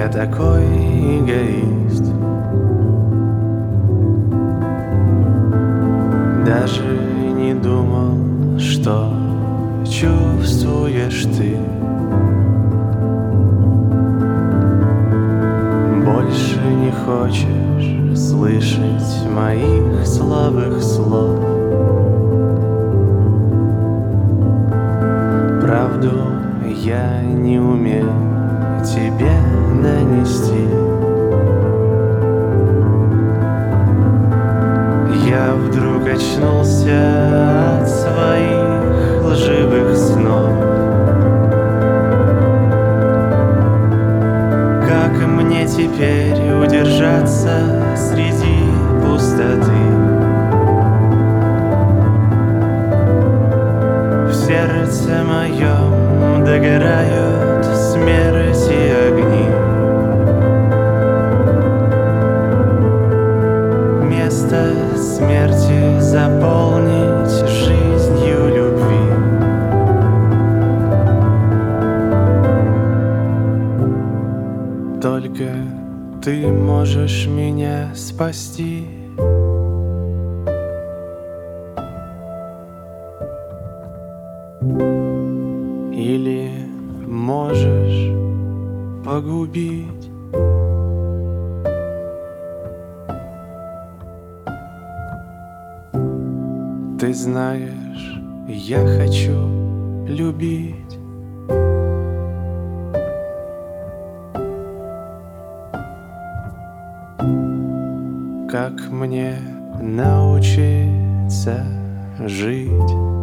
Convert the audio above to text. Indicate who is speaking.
Speaker 1: Я такой эгоист. Даже не думал, что чувствуешь ты. Больше не хочешь слышать моих слабых слов. Правду я не умею тебе донести. Я вдруг очнулся от своих лживых снов. Как мне теперь удержаться среди пустоты? В сердце моем догорают смерти огни. Место смерти заполнить жизнью любви. Только ты можешь меня спасти. Или можешь погубить. Ты знаешь, я хочу любить. Как мне научиться жить?